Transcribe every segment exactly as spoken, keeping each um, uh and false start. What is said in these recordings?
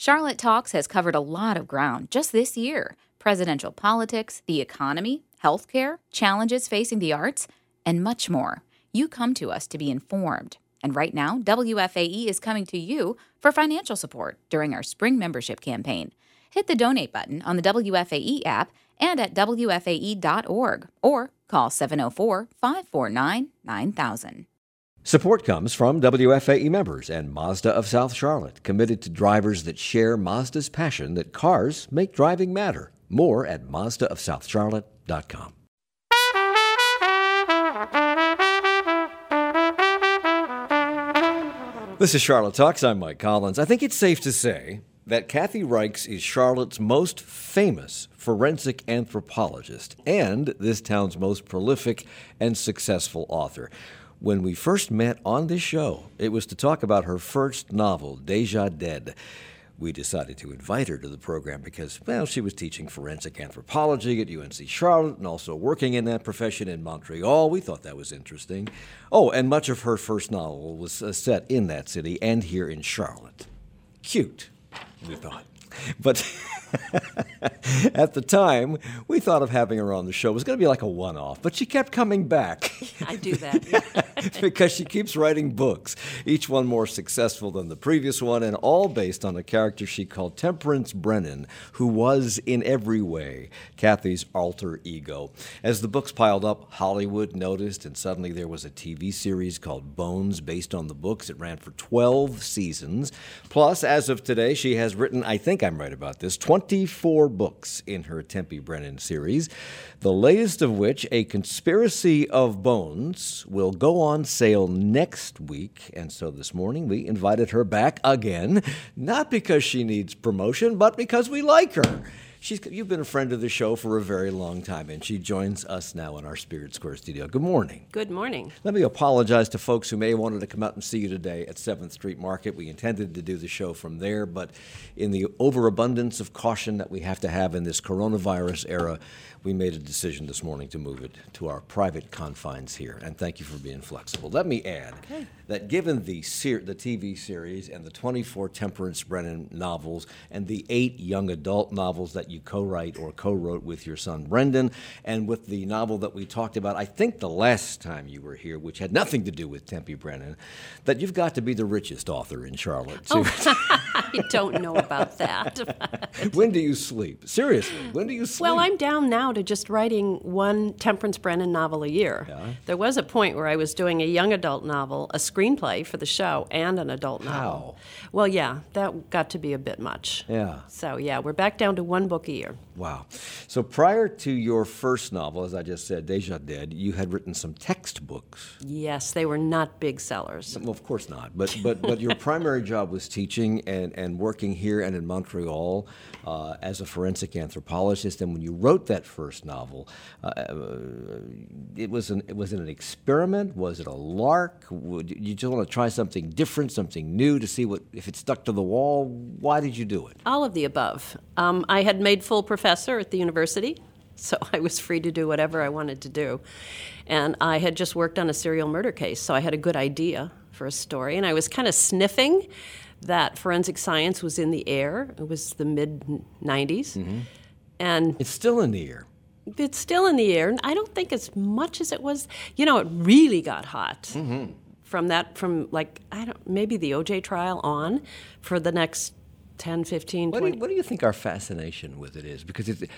Charlotte Talks has covered a lot of ground just this year. Presidential politics, the economy, healthcare, challenges facing the arts, and much more. You come to us to be informed. And right now, W F A E is coming to you for financial support during our spring membership campaign. Hit the donate button on the W F A E app and at W F A E dot org or call seven oh four, five four nine, nine thousand. Support comes from W F A E members and Mazda of South Charlotte, committed to drivers that share Mazda's passion that cars make driving matter. More at Mazda of South Charlotte dot com. This is Charlotte Talks. I'm Mike Collins. I think it's safe to say that Kathy Reichs is Charlotte's most famous forensic anthropologist and this town's most prolific and successful author. When we first met on this show, it was to talk about her first novel, Deja Dead. We decided to invite her to the program because, well, she was teaching forensic anthropology at U N C Charlotte and also working in that profession in Montreal. We thought that was interesting. Oh, and much of her first novel was uh, set in that city and here in Charlotte. Cute, we thought. But at the time, we thought of having her on the show. It was going to be like a one-off, but she kept coming back. I do that. Yeah. Because she keeps writing books, each one more successful than the previous one, and all based on a character she called Temperance Brennan, who was, in every way, Kathy's alter ego. As the books piled up, Hollywood noticed, and suddenly there was a T V series called Bones based on the books. It ran for twelve seasons. Plus, as of today, she has written, I think I'm right about this, twenty-four books in her Tempe Brennan series, the latest of which, A Conspiracy of Bones, will go on sale next week. And so this morning we invited her back again, not because she needs promotion, but because we like her. She's, you've been a friend of the show for a very long time, and she joins us now in our Spirit Square studio. Good morning. Good morning. Let me apologize to folks who may have wanted to come out and see you today at seventh Street Market. We intended to do the show from there, but in the overabundance of caution that we have to have in this coronavirus era, we made a decision this morning to move it to our private confines here, and thank you for being flexible. Let me add okay. that given the ser- the T V series and the twenty-four Temperance Brennan novels and the eight young adult novels that you co-write or co-wrote with your son Brendan, and with the novel that we talked about, I think the last time you were here, which had nothing to do with Tempe Brennan, that you've got to be the richest author in Charlotte. Oh, I don't know about that. When do you sleep? Seriously, when do you sleep? Well, I'm down now to just writing one Temperance Brennan novel a year. Yeah. There was a point where I was doing a young adult novel, a screenplay for the show, and an adult novel. How? Well, yeah, that got to be a bit much. Yeah. So, yeah, we're back down to one book a year. Wow. So prior to your first novel, as I just said, Deja Dead, you had written some textbooks. Yes, they were not big sellers. Well, of course not. But but but your primary job was teaching and, and working here and in Montreal uh, as a forensic anthropologist. And when you wrote that first novel, uh, it was an was it an experiment? Was it a lark? Would you just want to try something different, something new to see what if it stuck to the wall? Why did you do it? All of the above. Um, I had made full professor at the university, so I was free to do whatever I wanted to do. And I had just worked on a serial murder case, so I had a good idea for a story. And I was kind of sniffing that forensic science was in the air. It was the mid nineties. Mm-hmm. And it's still in the air. It's still in the air. And I don't think as much as it was, you know, it really got hot. Mm-hmm. From that, from like, I don't, maybe the O J trial on for the next ten, fifteen, what twenty. Do you, what do you think our fascination with it is? Because it's,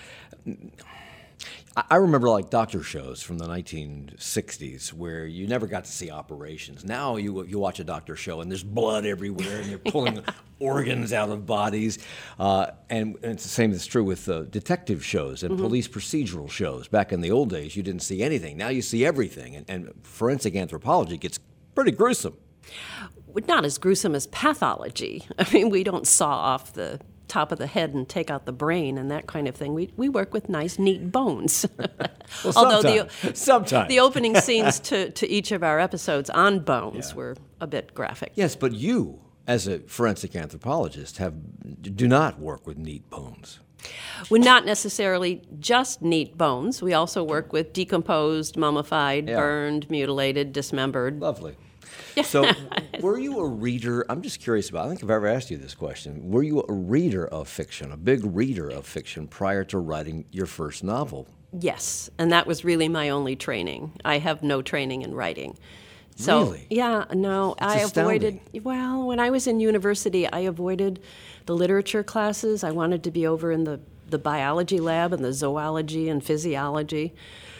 I remember like doctor shows from the nineteen sixties where you never got to see operations. Now you you watch a doctor show and there's blood everywhere and they're pulling organs out of bodies. Uh, and, and it's the same that's true with uh, detective shows and mm-hmm. police procedural shows. Back in the old days, you didn't see anything. Now you see everything. And, and forensic anthropology gets pretty gruesome. Not as gruesome as pathology. I mean, we don't saw off the top of the head and take out the brain and that kind of thing. We we work with nice, neat bones. Well, Although sometimes, the sometimes. the opening scenes to, to each of our episodes on bones yeah. were a bit graphic. Yes, but you, as a forensic anthropologist, have do not work with neat bones. We're not necessarily just neat bones. We also work with decomposed, mummified, yeah. burned, mutilated, dismembered. Lovely. So Were you a reader? I'm just curious about, I think I've ever asked you this question. Were you a reader of fiction, a big reader of fiction prior to writing your first novel? Yes, and that was really my only training. I have no training in writing. So, Really? Yeah, no, That's I astounding. avoided, well, when I was in university, I avoided the literature classes. I wanted to be over in the, the biology lab and the zoology and physiology.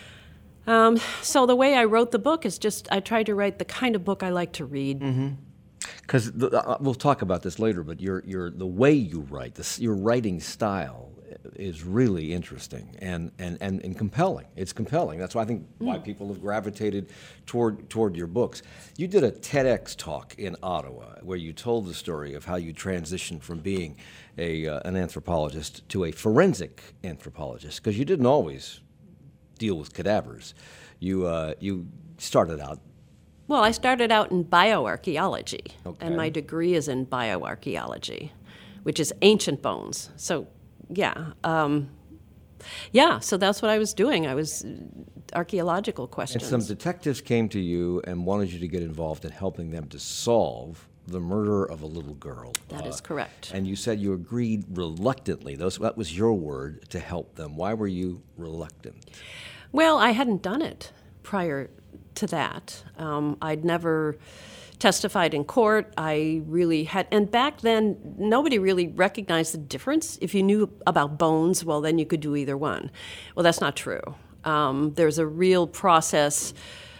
Um, so the way I wrote the book is just, I tried to write the kind of book I like to read. Because uh, we'll talk about this later, but your your the way you write, this, your writing style is really interesting and, and, and, and compelling. It's compelling. That's why I think why people have gravitated toward toward your books. You did a TEDx talk in Ottawa where you told the story of how you transitioned from being a uh, an anthropologist to a forensic anthropologist, because you didn't always deal with cadavers. You uh, you started out. Well, I started out in bioarchaeology, Okay. and my degree is in bioarchaeology, which is ancient bones. So, yeah. Um, yeah, so that's what I was doing. I was uh, archaeological And questions. some detectives came to you and wanted you to get involved in helping them to solve the murder of a little girl. That is correct. And you said you agreed reluctantly. Those, that was your word, to help them. Why were you reluctant? Well, I hadn't done it prior to that. Um, I'd never testified in court. I really had, and back then, nobody really recognized the difference. If you knew about bones, well, then you could do either one. Well, that's not true. Um, there's a real process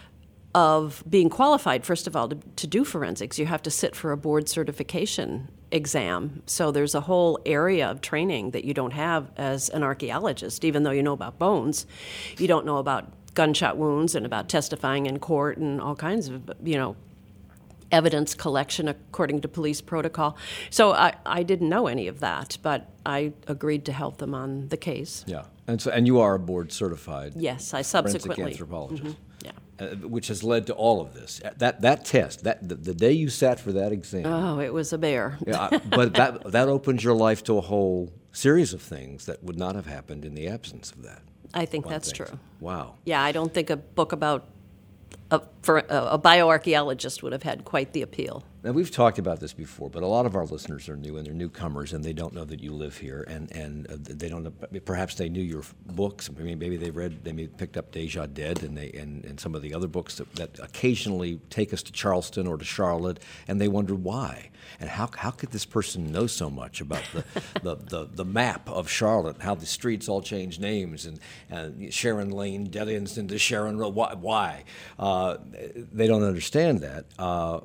of being qualified, first of all, to, to do forensics. You have to sit for a board certification exam. So there's a whole area of training that you don't have as an archaeologist, even though you know about bones. You don't know about gunshot wounds and about testifying in court and all kinds of, you know, evidence collection according to police protocol. So I, I didn't know any of that, but I agreed to help them on the case. Yeah. And so, and you are a board certified Yes, I forensic subsequently. anthropologist. Yeah. Uh, which has led to all of this. That that test, that the, the day you sat for that exam, Oh, it was a bear. yeah, I- but that that opens your life to a whole series of things that would not have happened in the absence of that. I think One that's thing. true. Wow. Yeah, I don't think a book about a, for a, a bioarchaeologist would have had quite the appeal. Now, we've talked about this before, but a lot of our listeners are new, and they're newcomers, and they don't know that you live here, and, and uh, they don't know, perhaps they knew your books. I mean, maybe they read, they may picked up Deja Dead and, they, and, and some of the other books that, that occasionally take us to Charleston or to Charlotte, and they wonder why. And how, how could this person know so much about the, the, the, the map of Charlotte, how the streets all change names, and, and Sharon Lane dead ends into Sharon Road? Why? why? Uh, they don't understand that. Uh,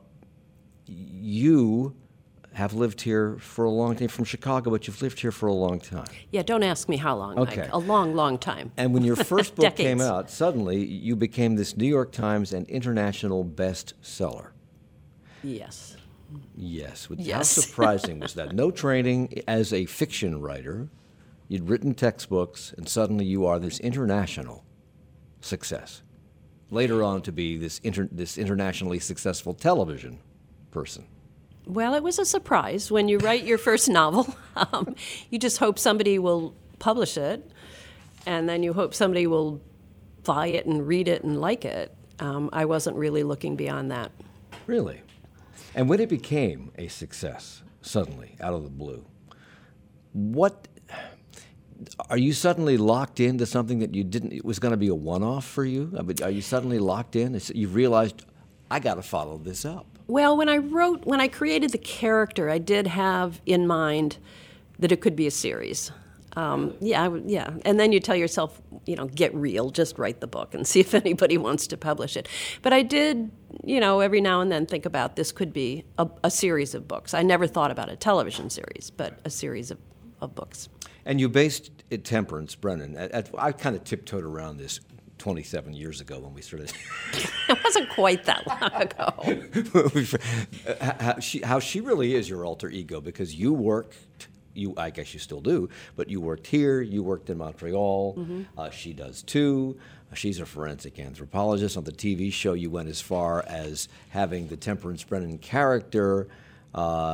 You have lived here for a long time, from Chicago, but you've lived here for a long time. Yeah, don't ask me how long, Okay. Mike. A long, long time. And when your first book came Decades. out, suddenly you became this New York Times and international bestseller. Yes. Yes. How Yes. surprising was that? No training as a fiction writer. You'd written textbooks, and suddenly you are this international success. Later on to be this inter- this internationally successful television person. Well, it was a surprise. When you write your first novel, um, you just hope somebody will publish it, and then you hope somebody will buy it and read it and like it. Um, I wasn't really looking beyond that. Really? And when it became a success, suddenly, out of the blue, what are you suddenly locked into something that you didn't, it was going to be a one-off for you? I mean, are you suddenly locked in? It's- You've realized, I got to follow this up. Well, when I wrote, when I created the character, I did have in mind that it could be a series. Um, yeah, I w- yeah. And then you tell yourself, you know, get real, just write the book and see if anybody wants to publish it. But I did, you know, every now and then think about this could be a, a series of books. I never thought about a television series, but a series of, of books. And you based it, Temperance Brennan. At, at, I kind of tiptoed around this twenty-seven years ago when we started. It wasn't quite that long ago. how, she, how she really is your alter ego, because you worked, you I guess you still do, but you worked here, you worked in Montreal. Mm-hmm. Uh, she does too. She's a forensic anthropologist. On the T V show, you went as far as having the Temperance Brennan character uh,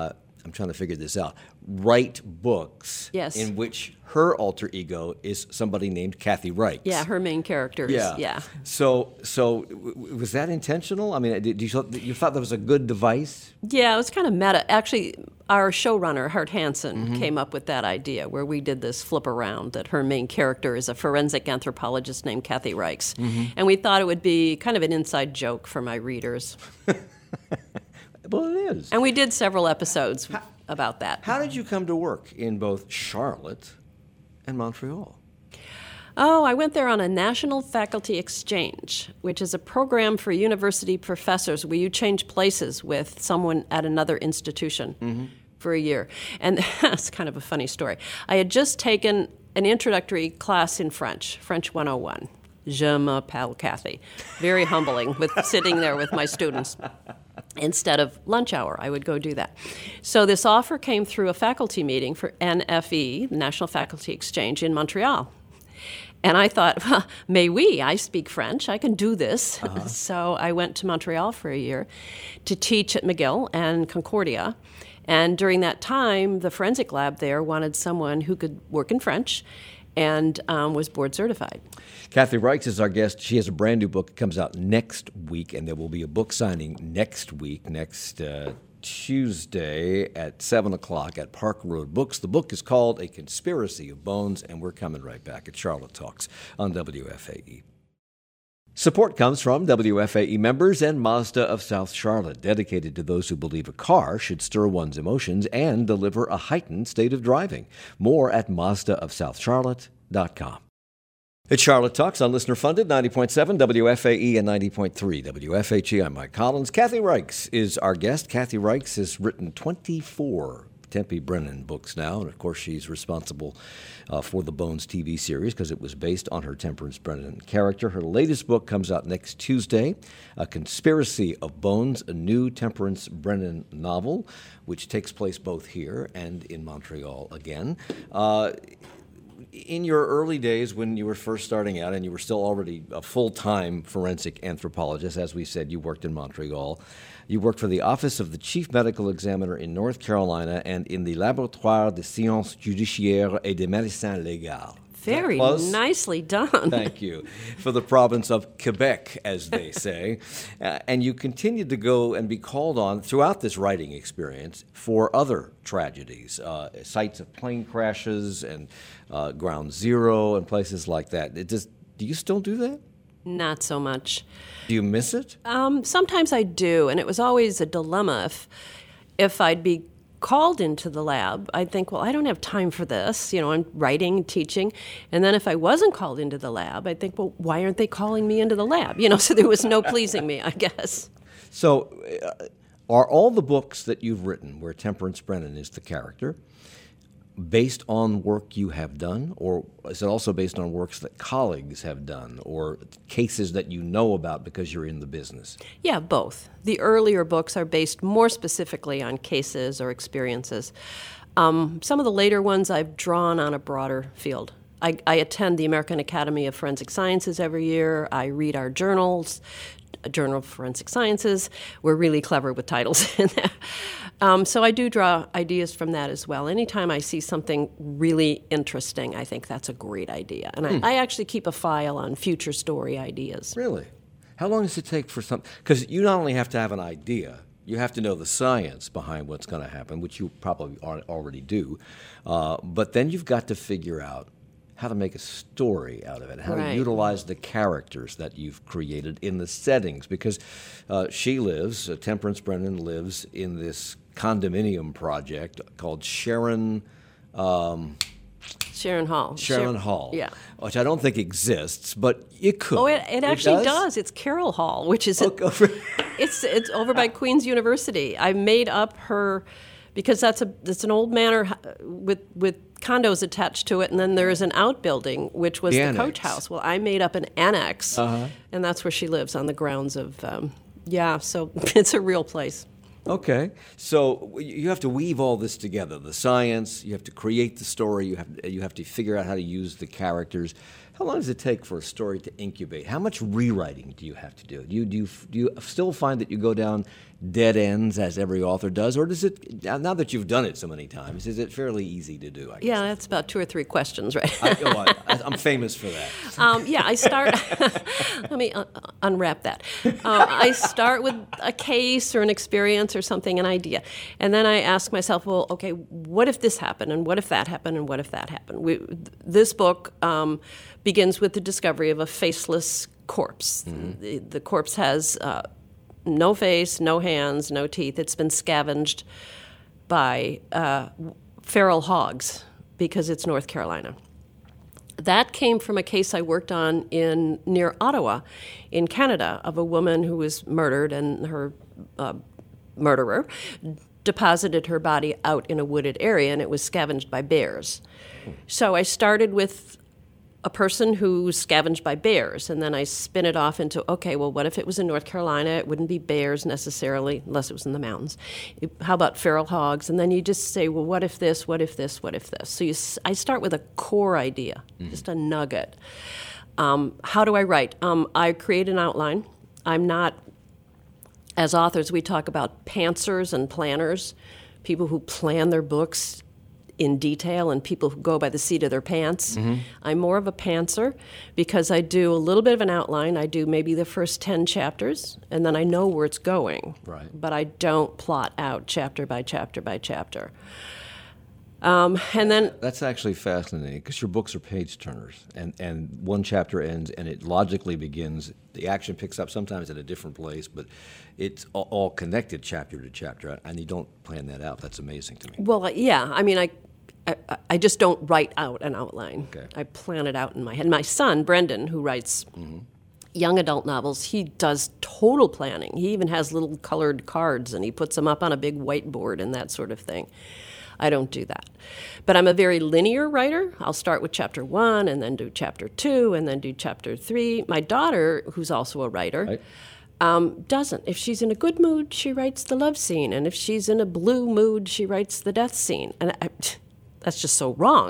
I'm trying to figure this out, write books Yes. in which her alter ego is somebody named Kathy Reichs. Yeah, her main character is, Yeah. yeah. So, so w- w- was that intentional? I mean, did you, you thought that was a good device? Yeah, it was kind of meta. Actually, our showrunner, Hart Hansen, mm-hmm. came up with that idea where we did this flip around that her main character is a forensic anthropologist named Kathy Reichs. Mm-hmm. And we thought it would be kind of an inside joke for my readers. Well, it is. And we did several episodes how, about that. How did you come to work in both Charlotte and Montreal? Oh, I went there on a National Faculty Exchange, which is a program for university professors where you change places with someone at another institution mm-hmm. for a year. And that's kind of a funny story. I had just taken an introductory class in French, French one oh one. Je m'appelle Kathy. Very humbling with sitting there with my students. Instead of lunch hour, I would go do that. So this offer came through a faculty meeting for N F E, the National Faculty Exchange, in Montreal. And I thought, well, mais oui, I speak French, I can do this. Uh-huh. So I went to Montreal for a year to teach at McGill and Concordia. And during that time, the forensic lab there wanted someone who could work in French and um, was board certified. Kathy Reichs is our guest. She has a brand new book that comes out next week, and there will be a book signing next week, next uh, Tuesday at seven o'clock at Park Road Books. The book is called A Conspiracy of Bones, and we're coming right back at Charlotte Talks on W F A E. Support comes from W F A E members and Mazda of South Charlotte, dedicated to those who believe a car should stir one's emotions and deliver a heightened state of driving. More at Mazda of South Charlotte dot com. It's Charlotte Talks on listener-funded ninety point seven W F A E and ninety point three W F H E. I'm Mike Collins. Kathy Reichs is our guest. Kathy Reichs has written twenty-four Tempe Brennan books now, and of course she's responsible uh, for the Bones T V series because it was based on her Temperance Brennan character. Her latest book comes out next Tuesday, A Conspiracy of Bones, a new Temperance Brennan novel, which takes place both here and in Montreal again. Uh, In your early days when you were first starting out and you were still already a full-time forensic anthropologist, as we said, you worked in Montreal. You worked for the Office of the Chief Medical Examiner in North Carolina and in the Laboratoire des Sciences Judiciaires et des Médecins Légaux. Very nicely done. Thank you. For the province of Quebec, as they say. uh, and you continued to go and be called on throughout this writing experience for other tragedies, uh, sites of plane crashes and uh, Ground Zero and places like that. It just, do you still do that? Not so much. Do you miss it? Um, sometimes I do, and it was always a dilemma. If, if I'd be called into the lab, I'd think, well, I don't have time for this. You know, I'm writing, teaching. And then if I wasn't called into the lab, I'd think, well, why aren't they calling me into the lab? You know, so there was no pleasing me, I guess. So uh, are all the books that you've written where Temperance Brennan is the character based on work you have done, or is it also based on works that colleagues have done or cases that you know about because you're in the business? Yeah, both. The earlier books are based more specifically on cases or experiences. Um, some of the later ones I've drawn on a broader field. I, I attend the American Academy of Forensic Sciences every year. I read our journals, Journal of Forensic Sciences. We're really clever with titles in there. Um, so I do draw ideas from that as well. Anytime I see something really interesting, I think that's a great idea. And hmm. I, I actually keep a file on future story ideas. Really? How long does it take for something? Because you not only have to have an idea, you have to know the science behind what's going to happen, which you probably already do. Uh, but then you've got to figure out how to make a story out of it, how right. to utilize the characters that you've created in the settings. Because uh, she lives, uh, Temperance Brennan lives in this condominium project called Sharon... Um, Sharon Hall. Sharon Sher- Hall. Yeah. Which I don't think exists, but it could. Oh, it, it actually it does? does? It's Carroll Hall, which is... Okay. A, it's, it's over by Queen's University. I made up her... Because that's a that's an old manor with with condos attached to it, and then there's an outbuilding, which was the, the coach house. Well, I made up an annex, uh-huh. and that's where she lives on the grounds of, um, yeah, so it's a real place. Okay. So you have to weave all this together, the science, you have to create the story, you have you have to figure out how to use the characters. How long does it take for a story to incubate? How much rewriting do you have to do? Do you, do you, do you still find that you go down dead ends as every author does, or does it, now that you've done it so many times, is it fairly easy to do, I guess? Yeah, that's about two or three questions, right? I, oh, I, I'm famous for that. Um, yeah, I start, let me uh, unwrap that. Uh, I start with a case or an experience or something, an idea. And then I ask myself, well, okay, what if this happened, and what if that happened, and what if that happened? We, this book um, begins with the discovery of a faceless corpse. Mm-hmm. The, the corpse has uh, no face, no hands, no teeth. It's been scavenged by uh, feral hogs because it's North Carolina. That came from a case I worked on in near Ottawa in Canada of a woman who was murdered, and her uh, murderer deposited her body out in a wooded area, and it was scavenged by bears. So I started with a person who's scavenged by bears, and then I spin it off into, okay, well, what if it was in North Carolina? It wouldn't be bears necessarily, unless it was in the mountains. How about feral hogs? And then you just say, well, what if this, what if this, what if this? So you, I start with a core idea, mm-hmm. just a nugget. Um, how do I write? Um, I create an outline. I'm not, as authors, we talk about pantsers and planners, people who plan their books in detail and people who go by the seat of their pants. Mm-hmm. I'm more of a pantser because I do a little bit of an outline. I do maybe the first ten chapters, and then I know where it's going. Right. But I don't plot out chapter by chapter by chapter. Um, and then that's actually fascinating because your books are page turners, and, and one chapter ends and it logically begins. The action picks up sometimes at a different place, but it's all, all connected chapter to chapter, and you don't plan that out. That's amazing to me. Well, yeah, I mean, I. I, I just don't write out an outline. Okay. I plan it out in my head. My son, Brendan, who writes mm-hmm. young adult novels, he does total planning. He even has little colored cards, and he puts them up on a big whiteboard and that sort of thing. I don't do that. But I'm a very linear writer. I'll start with chapter one and then do chapter two and then do chapter three. My daughter, who's also a writer, right. um, doesn't. If she's in a good mood, she writes the love scene. And if she's in a blue mood, she writes the death scene. And I... That's just so wrong.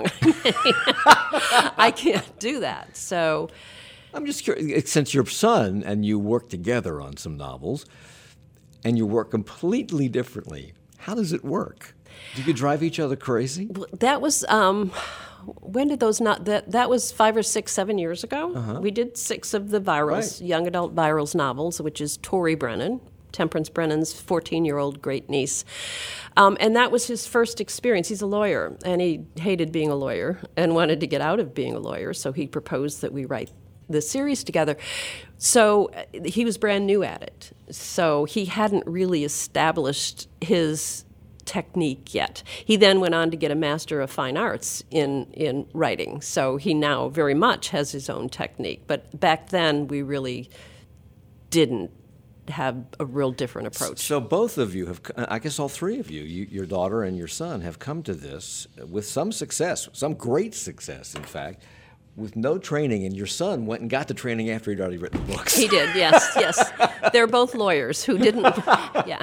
I can't do that. So, I'm just curious, since your son and you work together on some novels, and you work completely differently, how does it work? Do you drive each other crazy? That was um, when did those not that that was five or six, seven years ago. Uh-huh. We did six of the Virals, right. young adult Virals novels, which is Tori Brennan, Temperance Brennan's fourteen-year-old great niece. Um, and that was his first experience. He's a lawyer, and he hated being a lawyer and wanted to get out of being a lawyer, so he proposed that we write the series together. So uh, he was brand new at it. So he hadn't really established his technique yet. He then went on to get a Master of Fine Arts in, in writing, so he now very much has his own technique. But back then, we really didn't have a real different approach. So both of you have, I guess all three of you, you, your daughter and your son, have come to this with some success, some great success, in fact, with no training. And your son went and got the training after he'd already written the books. He did, yes, yes. They're both lawyers who didn't, yeah.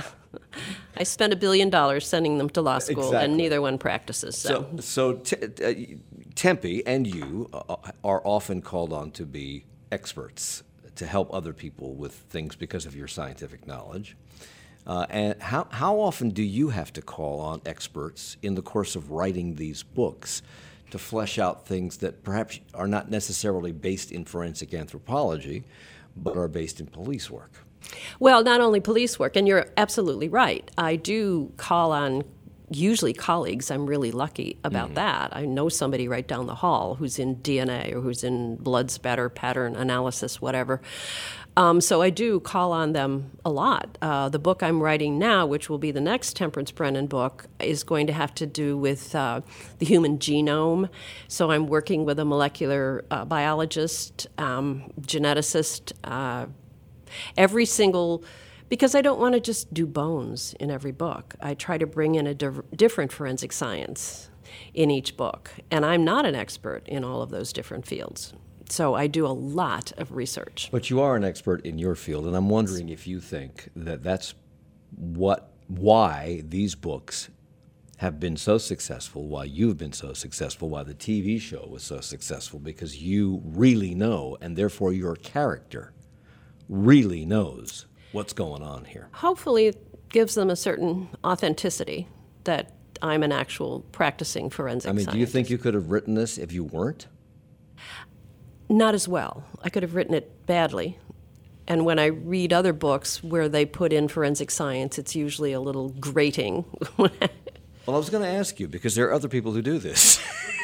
I spent a billion dollars sending them to law school, exactly. and neither one practices. So, so, so t- uh, Tempe and you uh, are often called on to be experts to help other people with things because of your scientific knowledge. Uh, and how, how often do you have to call on experts in the course of writing these books to flesh out things that perhaps are not necessarily based in forensic anthropology, but are based in police work? Well, not only police work, and you're absolutely right. I do call on usually colleagues. I'm really lucky about mm-hmm. that. I know somebody right down the hall who's in D N A or who's in blood spatter pattern analysis, whatever. Um, so I do call on them a lot. Uh, the book I'm writing now, which will be the next Temperance Brennan book, is going to have to do with uh, the human genome. So I'm working with a molecular uh, biologist, um, geneticist, uh, every single... Because I don't want to just do bones in every book. I try to bring in a div- different forensic science in each book. And I'm not an expert in all of those different fields. So I do a lot of research. But you are an expert in your field, and I'm wondering if you think that that's what, why these books have been so successful, why you've been so successful, why the T V show was so successful, because you really know, and therefore your character really knows what's going on here. Hopefully gives them a certain authenticity that I'm an actual practicing forensic I mean, scientist. do you think you could have written this if you weren't? Not as well. I could have written it badly. And when I read other books where they put in forensic science, it's usually a little grating. Well, I was going to ask you, because there are other people who do this.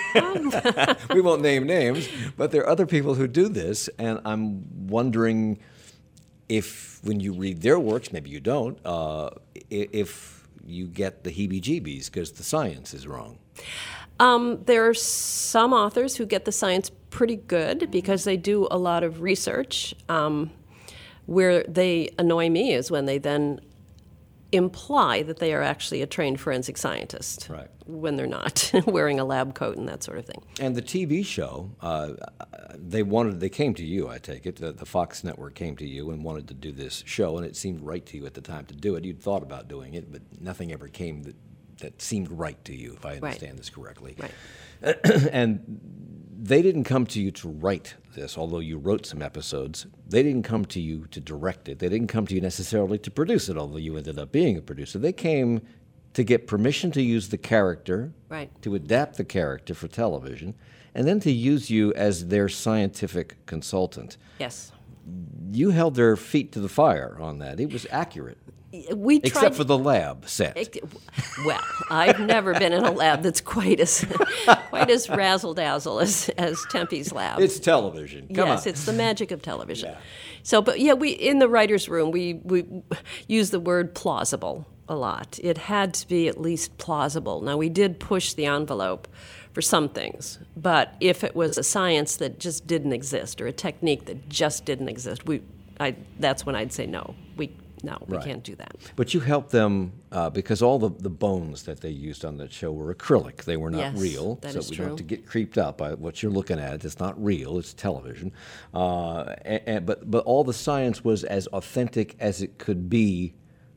We won't name names, but there are other people who do this, and I'm wondering if, when you read their works, maybe you don't, uh, if you get the heebie-jeebies because the science is wrong. Um, there are some authors who get the science pretty good because they do a lot of research. Um, where they annoy me is when they then imply that they are actually a trained forensic scientist, right, when they're not, wearing a lab coat and that sort of thing. And the T V show, uh, they wanted, they came to you, I take it, the, the Fox network came to you and wanted to do this show, and it seemed right to you at the time to do it. You'd thought about doing it, but nothing ever came that, that seemed right to you, if I understand right. this correctly. Right. And they didn't come to you to write this, although you wrote some episodes. They didn't come to you to direct it. They didn't come to you necessarily to produce it, although you ended up being a producer. They came to get permission to use the character, right, to adapt the character for television, and then to use you as their scientific consultant. Yes. You held their feet to the fire on that. It was accurate. We tried, except for the lab set. It, well, I've never been in a lab that's quite as quite as razzle dazzle as as Tempe's lab. It's television. Come yes, on. It's the magic of television. Yeah. So, but yeah, we in the writers' room we we use the word plausible a lot. It had to be at least plausible. Now we did push the envelope for some things, but if it was a science that just didn't exist or a technique that just didn't exist, we I that's when I'd say no. We No, we Right. can't do that. But you helped them uh, because all the, the bones that they used on that show were acrylic. They were not Yes, real. that so is we true. don't have to get creeped out by what you're looking at. It's not real. It's television. Uh, and, and, but, but all the science was as authentic as it could be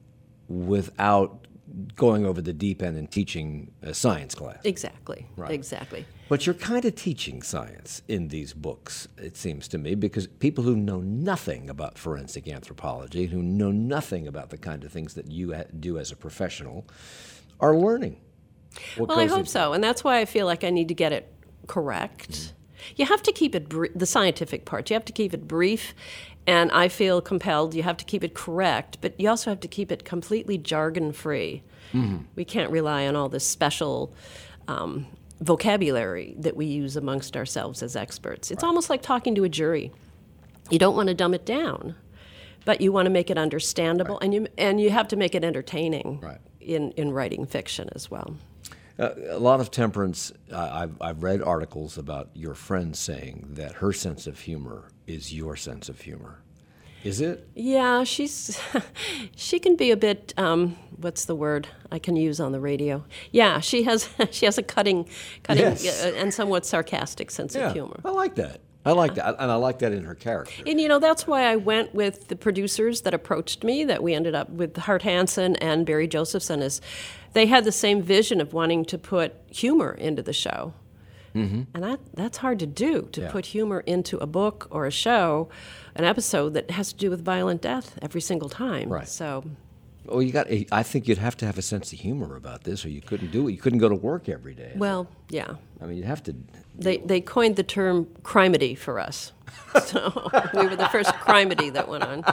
without going over the deep end and teaching a science class. Exactly. Right. Exactly. But you're kind of teaching science in these books, it seems to me, because people who know nothing about forensic anthropology, who know nothing about the kind of things that you ha- do as a professional, are learning. what Well, I goes hope into- so, and that's why I feel like I need to get it correct. Mm-hmm. You have to keep it br- the scientific part. You have to keep it brief, and I feel compelled. You have to keep it correct, but you also have to keep it completely jargon-free. Mm-hmm. We can't rely on all this special um, vocabulary that we use amongst ourselves as experts. It's almost like talking to a jury. You don't want to dumb it down, but you want to make it understandable, Right. and you and you have to make it entertaining Right. in, in writing fiction as well. Uh, a lot of Temperance, uh, I've, I've read articles about your friend saying that her sense of humor is your sense of humor. Is it? Yeah, she's she can be a bit um, what's the word I can use on the radio? Yeah, she has she has a cutting, cutting Yes. uh, and somewhat sarcastic sense Yeah, of humor. I like that. I like that, and I like that in her character. And you know that's why I went with the producers that approached me. That we ended up with Hart Hansen and Barry Josephson. Is they had the same vision of wanting to put humor into the show, mm-hmm. and that that's hard to do. To Yeah. put humor into a book or a show, an episode that has to do with violent death every single time. Right. So. Oh, you got. I think you'd have to have a sense of humor about this, or you couldn't do it. You couldn't go to work every day. Well, yeah. I mean, you'd have to. They they coined the term crimedy for us. So we were the first crimedy that went on.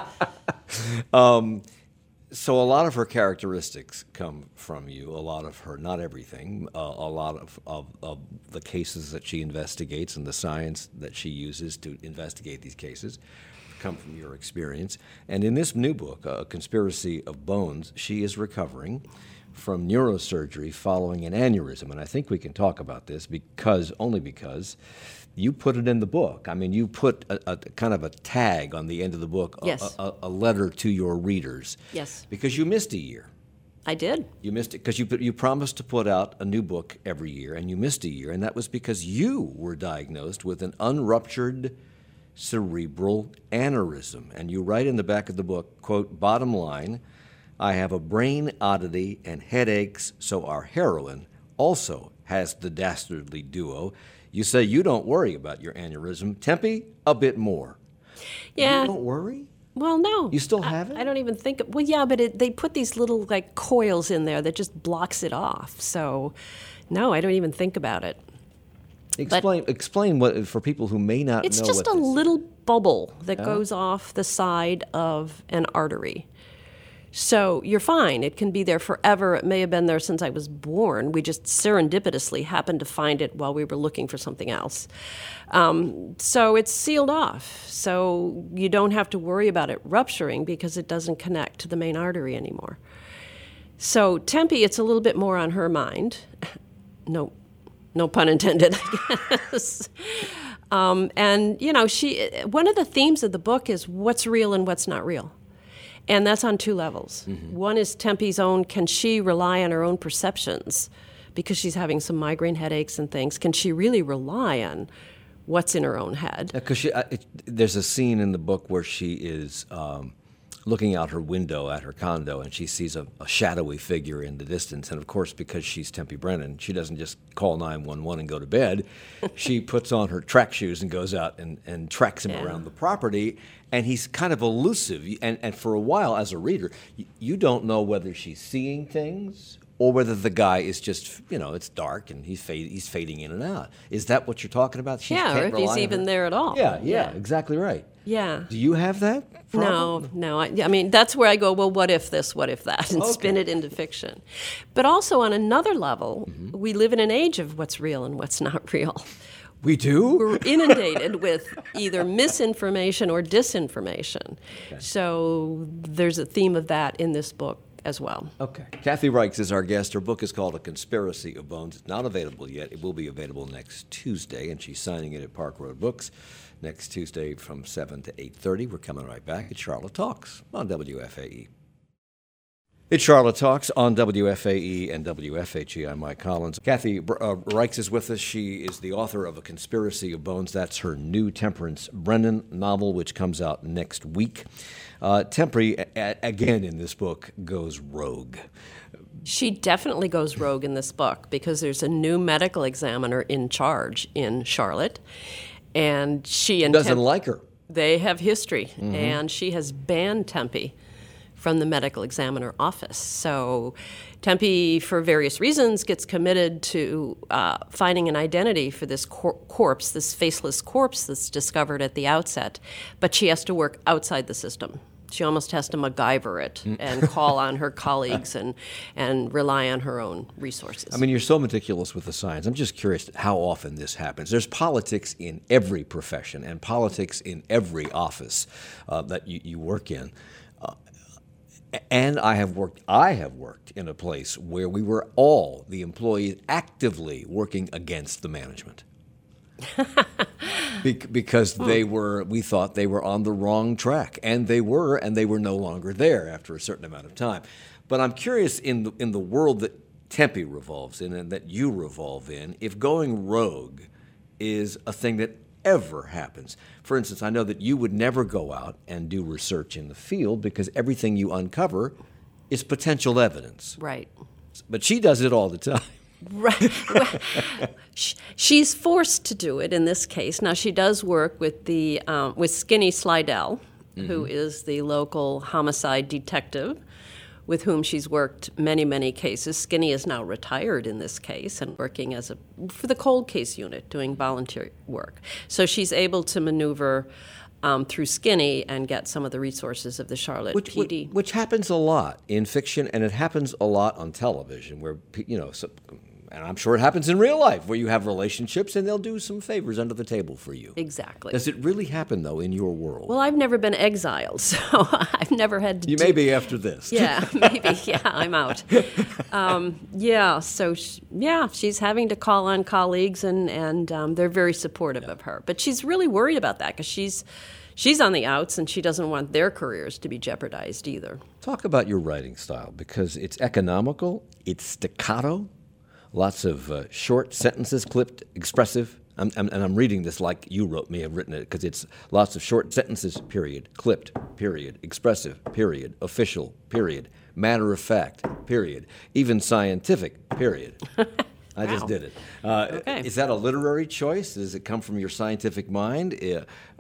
So a lot of her characteristics come from you. A lot of her, not everything. Uh, a lot of, of of the cases that she investigates and the science that she uses to investigate these cases come from your experience. And in this new book, A Conspiracy of Bones, she is recovering from neurosurgery following an aneurysm. And I think we can talk about this because, only because, you put it in the book. I mean, you put a, a kind of a tag on the end of the book, a, Yes. a, a letter to your readers. Yes. Because you missed a year. I did. You missed it because you, you promised to put out a new book every year, and you missed a year, and that was because you were diagnosed with an unruptured cerebral aneurysm. And you write in the back of the book, quote, "Bottom line, I have a brain oddity and headaches, so our heroine also has the dastardly duo. You say you don't worry about your aneurysm. Tempe, a bit more." Yeah. You don't worry? Well, no. You still I- have it? I don't even think. Well, yeah, but it, they put these little like coils in there that just blocks it off. So, no, I don't even think about it. Explain explain what for people who may not It's know just what a this is. little bubble that goes off the side of an artery. So you're fine. It can be there forever. It may have been there since I was born. We just serendipitously happened to find it while we were looking for something else. Um, so it's sealed off. So you don't have to worry about it rupturing because it doesn't connect to the main artery anymore. So Tempe, it's a little bit more on her mind. No, no pun intended, I guess. Um, and, you know, she. One of the themes of the book is what's real and what's not real. And that's on two levels. Mm-hmm. One is Tempe's own, can she rely on her own perceptions? Because she's having some migraine headaches and things. Can she really rely on what's in her own head? Because uh, there's a scene in the book where she is um, looking out her window at her condo, and she sees a, a shadowy figure in the distance. And of course, because she's Tempe Brennan, she doesn't just call nine one one and go to bed. She puts on her track shoes and goes out and, and tracks him yeah. around the property. And he's kind of elusive. And, and for a while, as a reader, you, you don't know whether she's seeing things or whether the guy is just, you know, it's dark and he's fade, he's fading in and out. Is that what you're talking about? She yeah, can't or if rely he's on even her? there at all. Yeah, yeah, yeah, exactly right. Yeah. Do you have that problem? No, no. I, I mean, that's where I go, well, what if this, what if that, and okay. spin it into fiction. But also on another level, mm-hmm. we live in an age of what's real and what's not real. We do? We're inundated with either misinformation or disinformation. Okay. So there's a theme of that in this book as well. Okay. Kathy Reichs is our guest. Her book is called A Conspiracy of Bones. It's not available yet. It will be available next Tuesday, and she's signing it at Park Road Books next Tuesday from seven to eight thirty. We're coming right back. It's Charlotte Talks on W F A E. It's Charlotte Talks on W F A E and W F H E. I'm Mike Collins. Kathy uh, Reichs is with us. She is the author of A Conspiracy of Bones. That's her new Temperance Brennan novel, which comes out next week. Uh, Tempe, a- again in this book, goes rogue. She definitely goes rogue in this book because there's a new medical examiner in charge in Charlotte. And she and doesn't Tempe, like her. They have history, Mm-hmm. and she has banned Tempe from the medical examiner office. So Tempe, for various reasons, gets committed to uh, finding an identity for this cor- corpse, this faceless corpse that's discovered at the outset. But she has to work outside the system. She almost has to MacGyver it and call on her colleagues and, and rely on her own resources. I mean, you're so meticulous with the science. I'm just curious how often this happens. There's politics in every profession and politics in every office uh, that you, you work in. Uh, and I have worked I have worked in a place where we were all, the employees, actively working against the management. Be- because they were, we thought they were on the wrong track, and they were, and they were no longer there after a certain amount of time. But I'm curious, in the, in the world that Tempe revolves in and that you revolve in, if going rogue is a thing that ever happens. For instance, I know that you would never go out and do research in the field because everything you uncover is potential evidence. Right. But she does it all the time. Right. Well, she's forced to do it in this case. Now, she does work with the um, with Skinny Slidell, mm-hmm. who is the local homicide detective with whom she's worked many, many cases. Skinny is now retired in this case and working as a for the cold case unit, doing volunteer work. So she's able to maneuver Um, through Skinny and get some of the resources of the Charlotte which, P D. Which, which happens a lot in fiction, and it happens a lot on television, where, you know, so, and I'm sure it happens in real life, where you have relationships and they'll do some favors under the table for you. Exactly. Does it really happen, though, in your world? Well, I've never been exiled, so I've never had to You do... may be after this. Yeah, maybe. Yeah, I'm out. Um, yeah, so, she, yeah, she's having to call on colleagues, and, and um, they're very supportive yeah. of her. But she's really worried about that because she's, she's on the outs, and she doesn't want their careers to be jeopardized either. Talk about your writing style, because it's economical, it's staccato, lots of uh, short sentences, clipped, expressive. I'm, I'm, and I'm reading this like you wrote me, have written it, because it's lots of short sentences, period, clipped, period, expressive, period, official, period, matter of fact, period, even scientific, period. I Wow. just did it. Uh, okay. Is that a literary choice? Does it come from your scientific mind? Uh,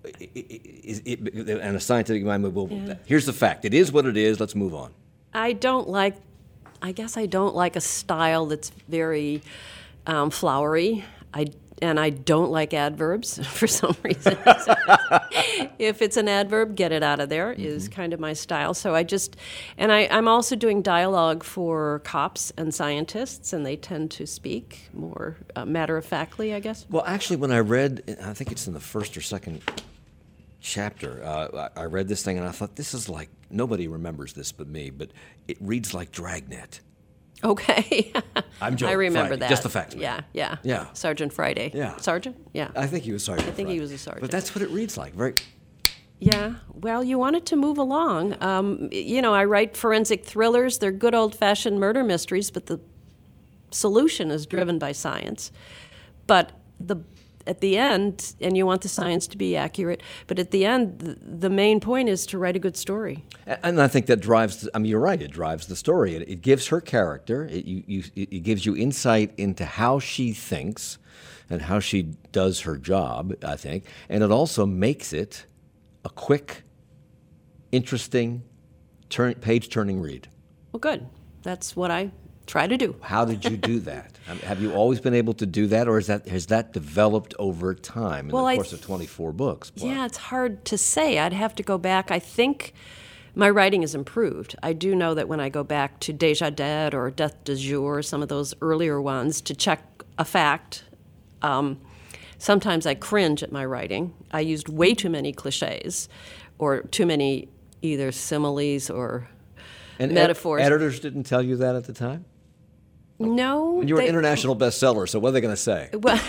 is it, and a scientific mind, well, yeah. here's the fact. It is what it is. Let's move on. I don't like, I guess I don't like a style that's very um, flowery. I And I don't like adverbs for some reason. So if it's an adverb, get it out of there mm-hmm. is kind of my style. So I just, and I, I'm also doing dialogue for cops and scientists, and they tend to speak more uh, matter-of-factly, I guess. Well, actually, when I read, I think it's in the first or second chapter, uh, I read this thing, and I thought, this is like, nobody remembers this but me, but it reads like Dragnet. Okay. I'm joking. I remember Friday. that. Just the facts. Yeah, yeah. Yeah. Sergeant Friday. Yeah. Sergeant? Yeah. I think he was Sergeant I think Friday. he was a sergeant. But that's what it reads like. Very. Yeah. Well, you want it to move along. Um, you know, I write forensic thrillers. They're good old-fashioned murder mysteries, but the solution is driven by science. But the at the end, and you want the science to be accurate, but at the end, the, the main point is to write a good story. And I think that drives, I mean, you're right, it drives the story. It, it gives her character, it, you, you, it gives you insight into how she thinks and how she does her job, I think, and it also makes it a quick, interesting, turn, page-turning read. Well, good. That's what I try to do. How did you do that? Have you always been able to do that, or is that has that developed over time in well, the course th- of twenty-four books? Plus? Yeah, it's hard to say. I'd have to go back. I think my writing has improved. I do know that when I go back to Déjà Dead or Death du Jour, some of those earlier ones, to check a fact, um, sometimes I cringe at my writing. I used way too many cliches or too many either similes or and metaphors. Ed- editors didn't tell you that at the time? No. And you're they, an international bestseller, so what are they going to say? Well,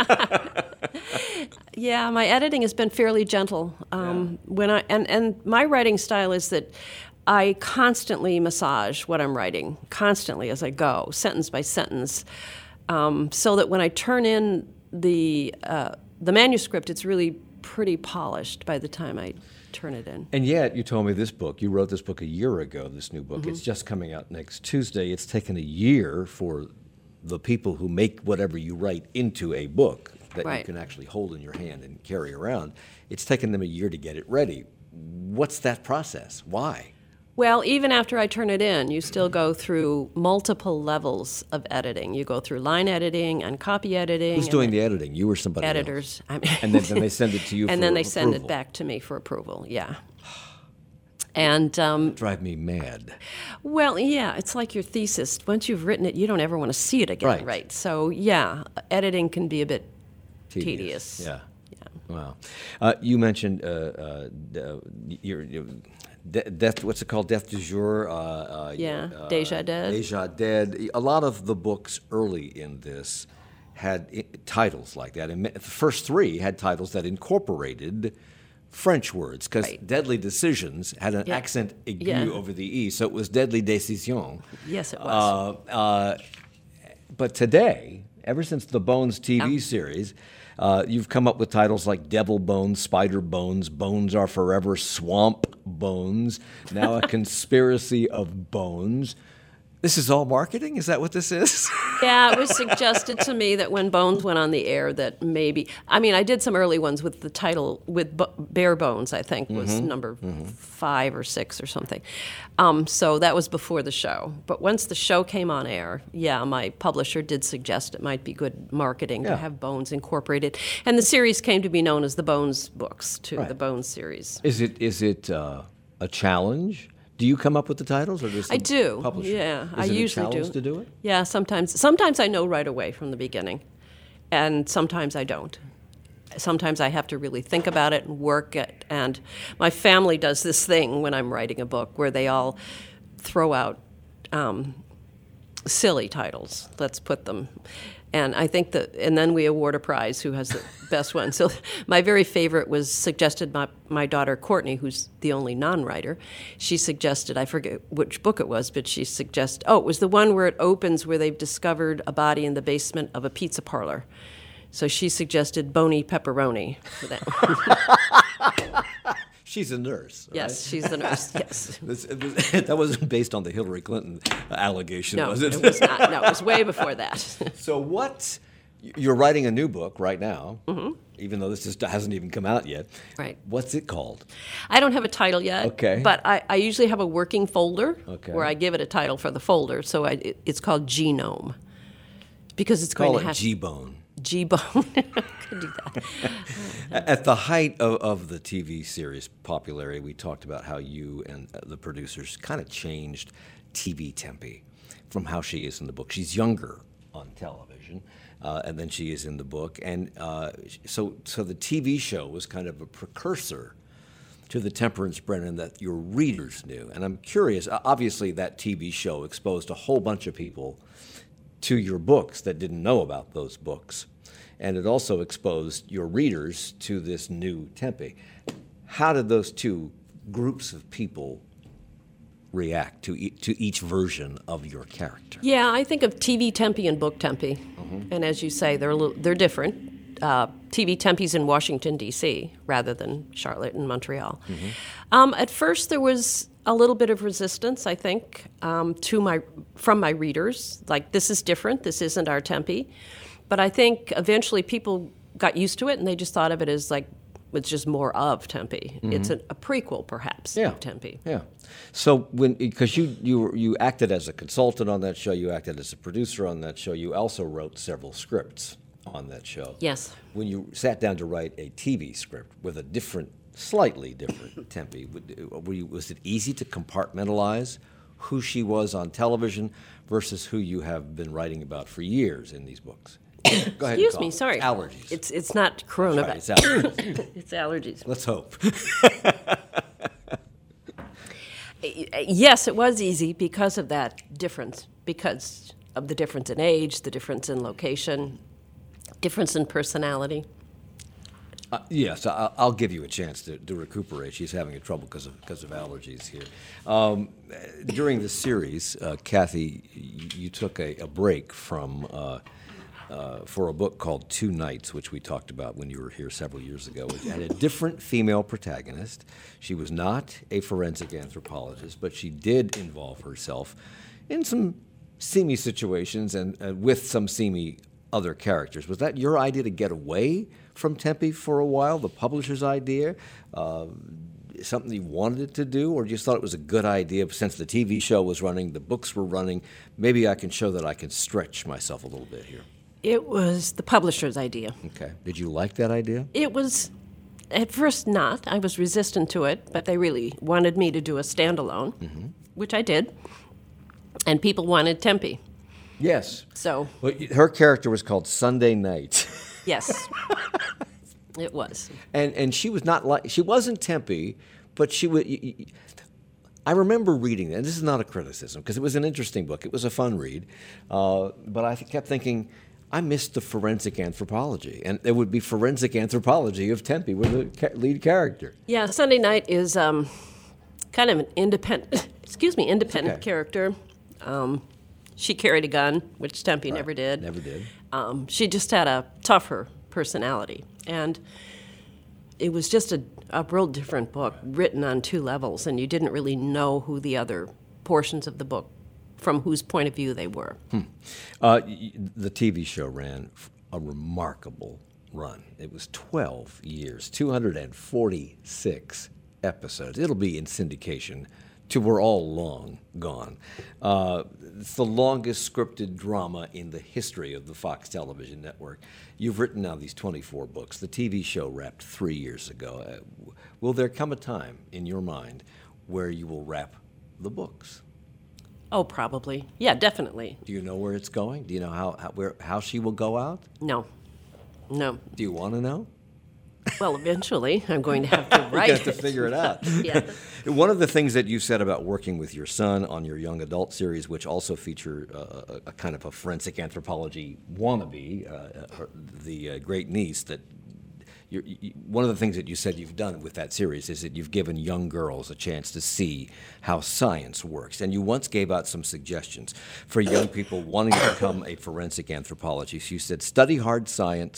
yeah, my editing has been fairly gentle. Um, yeah. When I and, and my writing style is that I constantly massage what I'm writing, constantly as I go, sentence by sentence, um, so that when I turn in the uh, the manuscript, it's really pretty polished by the time I turn it in. And yet, you told me this book, you wrote this book a year ago, this new book. Mm-hmm. It's just coming out next Tuesday. It's taken a year for the people who make whatever you write into a book that right. you can actually hold in your hand and carry around. It's taken them a year to get it ready. What's that process? Why? Well, even after I turn it in, you still go through multiple levels of editing. You go through line editing and copy editing. Who's doing the editing? You or somebody editors. else? Editors. And then, then they send it to you for And then they approval. send it back to me for approval, yeah. And um, drive me mad. Well, yeah, it's like your thesis. Once you've written it, you don't ever want to see it again, right? right? So, yeah, editing can be a bit tedious. tedious. Yeah. yeah. Wow. Uh, you mentioned uh, uh, your, your de- death. What's it called? Death du jour. Uh, uh, yeah. Uh, Déjà Dead. Déjà Dead. A lot of the books early in this had I- titles like that, and the first three had titles that incorporated French words, because right. Deadly Decisions had an yeah. accent aigu yeah. over the E, so it was Deadly Decision. Yes, it was. Uh, uh, but today, ever since the Bones T V yeah. series, uh, you've come up with titles like Devil Bones, Spider Bones, Bones Are Forever, Swamp Bones, now A Conspiracy of Bones. This is all marketing? Is that what this is? Yeah, it was suggested to me that when Bones went on the air that maybe, I mean, I did some early ones with the title, with B- Bare Bones, I think, was mm-hmm. number mm-hmm. five or six or something. Um, so that was before the show. But once the show came on air, yeah, my publisher did suggest it might be good marketing yeah. to have Bones incorporated. And the series came to be known as the Bones books, too, right. the Bones series. Is it is it uh, a challenge? Do you come up with the titles, or does the I do. publisher? Yeah, Is I it usually a challenge do. to do it? Yeah, sometimes. Sometimes I know right away from the beginning, and sometimes I don't. Sometimes I have to really think about it and work it. And my family does this thing when I'm writing a book where they all throw out um, silly titles. Let's put them. And I think that, and then we award a prize who has the best one. So my very favorite was suggested by my daughter Courtney, who's the only non-writer. She suggested, I forget which book it was, but she suggested, oh, it was the one where it opens where they've discovered a body in the basement of a pizza parlor. So she suggested Bony Pepperoni for that. She's a nurse. Right? Yes, she's the nurse, yes. This, it was, that wasn't based on the Hillary Clinton allegation, No, was it? it was not. No, it was way before that. So what You're writing a new book right now, Mm-hmm. even though this is, hasn't even come out yet. Right. What's it called? I don't have a title yet. Okay. But I, I usually have a working folder Okay. where I give it a title for the folder. So I, it, it's called Genome, because it's Call going it to have G-Bone. G-Bone. Could do that. At the height of, of the T V series popularity, we talked about how you and uh, the producers kind of changed T V Tempe from how she is in the book. She's younger on television, uh, and then she is in the book. And uh, so, so the T V show was kind of a precursor to the Temperance Brennan that your readers knew. And I'm curious, o- obviously that T V show exposed a whole bunch of people to your books that didn't know about those books. And it also exposed your readers to this new Tempe. How did those two groups of people react to, e- to each version of your character? Yeah, I think of T V Tempe and book Tempe. Mm-hmm. And as you say, they're, a little, they're different. Uh, T V Tempe's in Washington, D C, rather than Charlotte and Montreal. Mm-hmm. Um, at first, there was a little bit of resistance, I think, um, to my from my readers. Like, this is different. This isn't our Tempe. But I think eventually people got used to it, and they just thought of it as like it's just more of Tempe. Mm-hmm. It's a, a prequel, perhaps, Yeah. of Tempe. Yeah. So when, because you, you were- you acted as a consultant on that show, you acted as a producer on that show, you also wrote several scripts on that show. Yes. When you sat down to write a T V script with a different, slightly different Tempe, would- were you, was it easy to compartmentalize who she was on television versus who you have been writing about for years in these books? Go ahead. Excuse and me, cough. sorry. Allergies. It's it's not Right, coronavirus. it's allergies. It's allergies. Let's hope. Yes, it was easy because of that difference, because of the difference in age, the difference in location, difference in personality. Uh, yes, I, I'll give you a chance to, to recuperate. She's having a trouble because of because of allergies here. Um, during the series, uh, Kathy, you, you took a, a break from uh, uh, for a book called Two Nights, which we talked about when you were here several years ago. It had a different female protagonist. She was not a forensic anthropologist, but she did involve herself in some seamy situations and uh, with some seamy other characters. Was that your idea to get away from Tempe for a while, the publisher's idea? Uh, something you wanted to do, or just thought it was a good idea since the T V show was running, the books were running, maybe I can show that I can stretch myself a little bit here? It was the publisher's idea. Okay. Did you like that idea? It was, at first, not. I was resistant to it, but they really wanted me to do a standalone, mm-hmm. which I did. And people wanted Tempe. Yes. So, Well, her character was called Sunday Night. yes, it was. And and she was not like, she wasn't Tempe, but she was. I remember reading that, and this is not a criticism, because it was an interesting book. It was a fun read, uh, but I kept thinking, I missed the forensic anthropology, and there would be forensic anthropology of Tempe with the ca- lead character. Yeah, Sunday Night is um, kind of an independent, excuse me, independent okay. character. Um, she carried a gun, which Tempe Right. never did. Never did. Um, she just had a tougher personality, and it was just a, a real different book, written on two levels, and you didn't really know who the other portions of the book, from whose point of view they were. Hmm. Uh, y- the T V show ran f- a remarkable run. It was twelve years, two hundred forty-six episodes. It'll be in syndication till we're all long gone. Uh, it's the longest scripted drama in the history of the Fox television network. You've written now these twenty-four books. The T V show wrapped three years ago. Uh, w- will there come a time in your mind where you will wrap the books? Oh, probably. Yeah, definitely. Do you know where it's going? Do you know how how, where, how she will go out? No. No. Do you want to know? Well, eventually, I'm going to have to write You have to it. figure it out. Yeah. One of the things that you said about working with your son on your young adult series, which also feature uh, a, a kind of a forensic anthropology wannabe, uh, her, the uh, great niece, that you're, you, one of the things that you said you've done with that series is that you've given young girls a chance to see how science works. And you once gave out some suggestions for young people wanting to become a forensic anthropologist. You said, study hard science,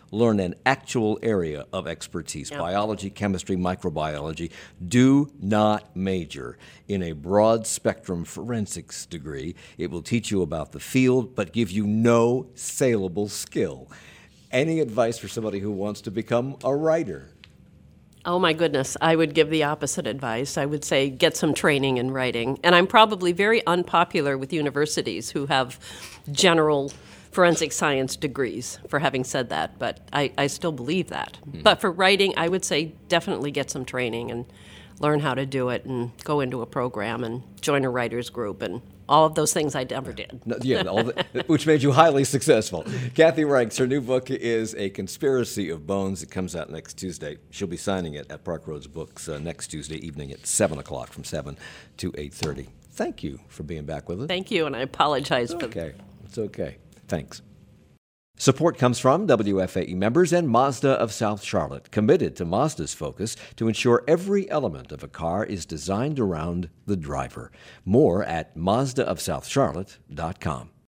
learn an actual area of expertise, yep. biology, chemistry, microbiology. Do not major in a broad spectrum forensics degree. It will teach you about the field, but give you no saleable skill. Any advice for somebody who wants to become a writer? Oh, my goodness. I would give the opposite advice. I would say get some training in writing. And I'm probably very unpopular with universities who have general forensic science degrees for having said that, but I, I still believe that. Mm-hmm. But for writing, I would say definitely get some training and learn how to do it and go into a program and join a writer's group and all of those things I never did. No, yeah, all the, which made you highly successful. Kathy Reichs, her new book is A Conspiracy of Bones. It comes out next Tuesday. She'll be signing it at Park Roads Books uh, next Tuesday evening at seven o'clock, from seven to eight thirty. Thank you for being back with us. Thank you, and I apologize it's for okay. It's okay. Thanks. Support comes from W F A E members and Mazda of South Charlotte, committed to Mazda's focus to ensure every element of a car is designed around the driver. More at Mazda of South Charlotte dot com.